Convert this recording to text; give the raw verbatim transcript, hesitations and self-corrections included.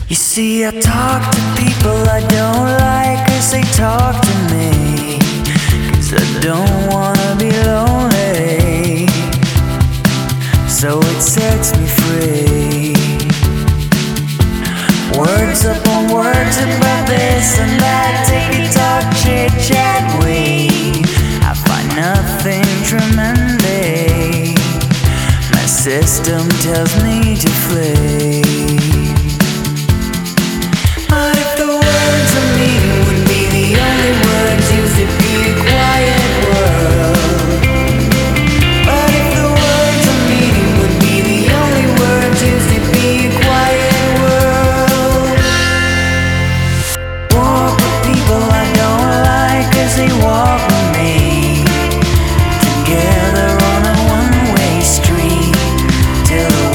You see, I talk to people I don't like, 'cause they talk to me, 'cause I don't wanna be lonely. So it sets me free. Words upon words about this and that, take it, talk, chit chat, we I find nothing tremendous. My system tells me to flee. If the words of me would be the only words used to be quiet,